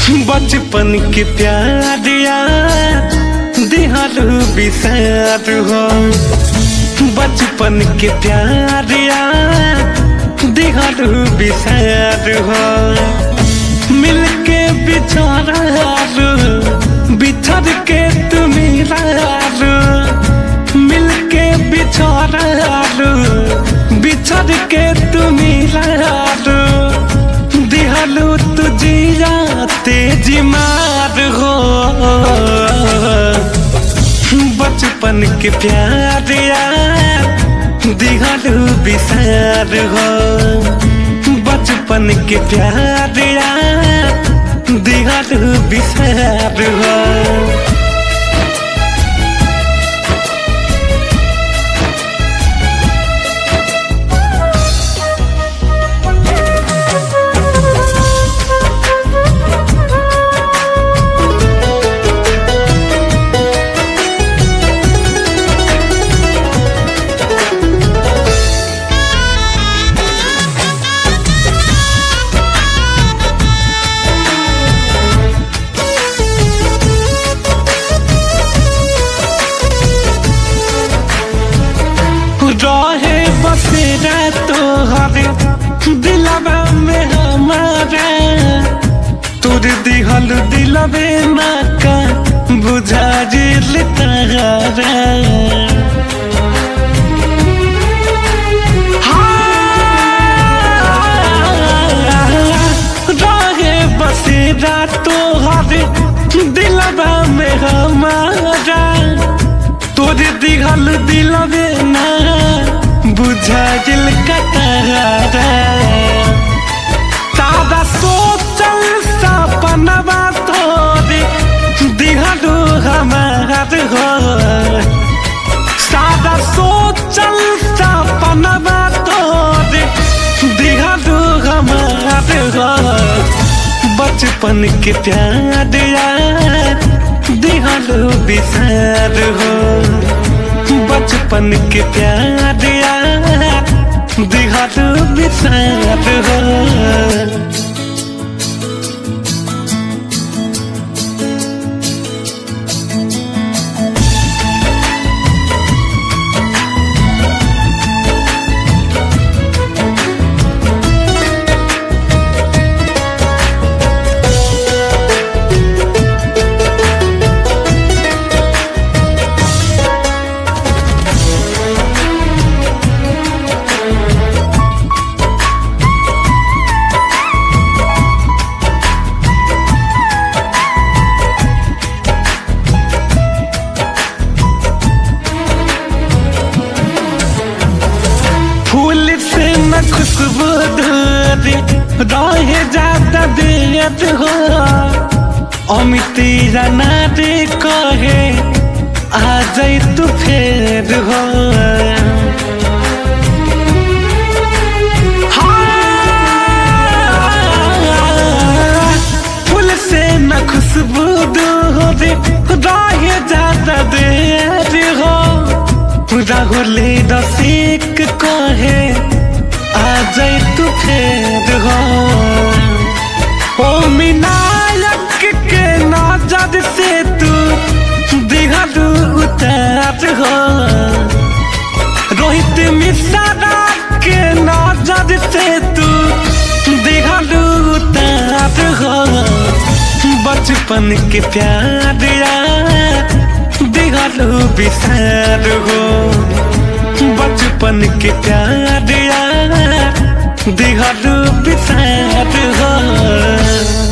बचपन के प्यार यार दिहालू बिसार हो। बचपन के प्यार यार दिहालू बिसार हो। मिलके बिछड़ालू बिछड़ के तुम मिलालू। मिलके बिछड़ालू बिछड़ के तुम मिलालू। दिहालू तुझिया तेजी मार हो। बचपन के प्यार यार दिहालू बिसार हो। बचपन के प्यार यार दिहालू बिसार हो। रहे बसेरा तोहरे दिलवा में हमारा। तोर दिहल दिलवे ना का बुझा जिल तारा। रहे बसेरा तोहरे दिलवा में हमारा। तोर दिहल दिलवे ना बुझा दिल कतारा। सादा सोचल सपनवा तोरे दिहलू हमार हो। सादा सोचल सपनवा तोरे दिहलू हमार हो। बचपन के प्यार यार दिहलू बिसार हो। बचपन के प्यार यार दिहालू बिसार हो। फूल से न खुशबू धोरी रहे जाता देत हो। अमिती जाना रे कहे आ जाई तू फेर हो। फूल से न खुशबू धोरी रहे जाता देत हो। राहुले रसिक कहे आ जाई तू फेर हो। ओ मिनायक के नजर से तू दिहालू उतार हो। रोहित मिश्रा के नजर से तू दिहालू उतार हो। बचपन के प्यार यार दिहालू बिसार हो। बचपन के प्यार यार दिहालू बिसार हो।